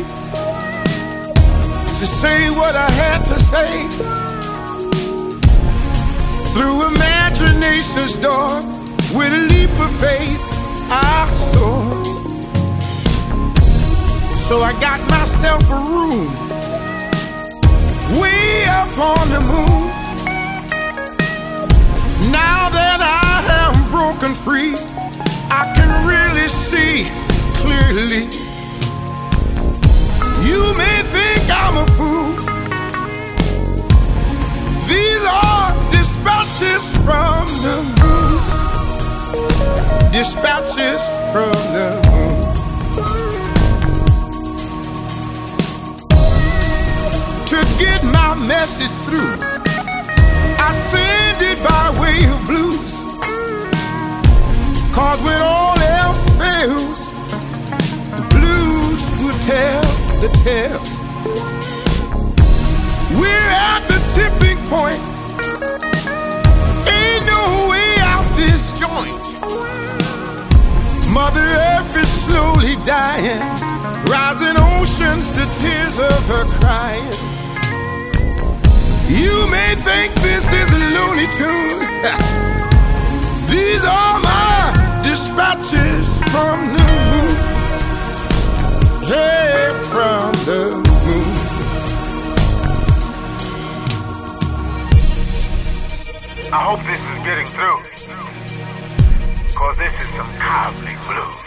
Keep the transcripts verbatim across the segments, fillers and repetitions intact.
to say what I had to say. Through imagination's door, with a leap of faith, I soar. So I got myself a room way up on the moon. Now that I am broken free, I can really see clearly. You may think I'm a fool. These are dispatches from the moon. Dispatches from the moon. To get my message through, I send it by way of blues. Cause when all else fails, the blues will tell the tale. We're at the tipping point. Ain't no way out this joint. Mother Earth is slowly dying, rising oceans to tears of her crying. You may think this is a Looney Tune. These are my dispatches from the moon. Hey, from the moon. I hope this is getting through, cause this is some Cobblick blues.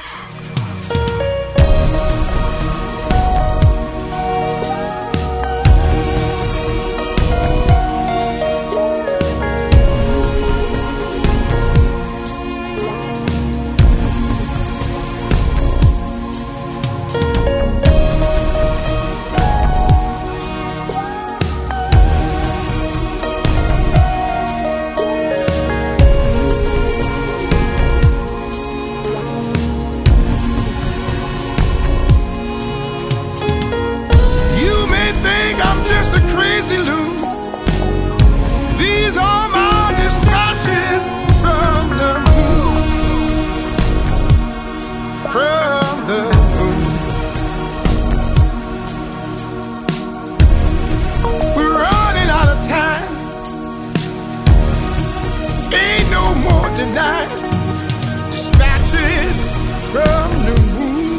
Dispatches from the moon.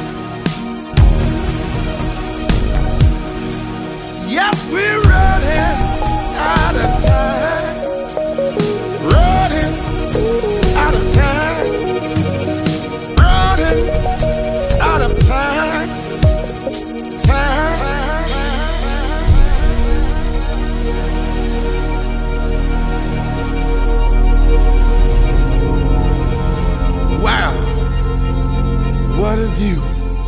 Yes, we're running out of time. Running out of time. Running out of time. Time. Wow, what a view.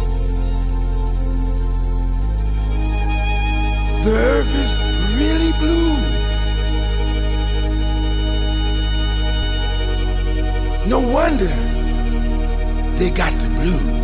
The earth is really blue. No wonder they got the blues.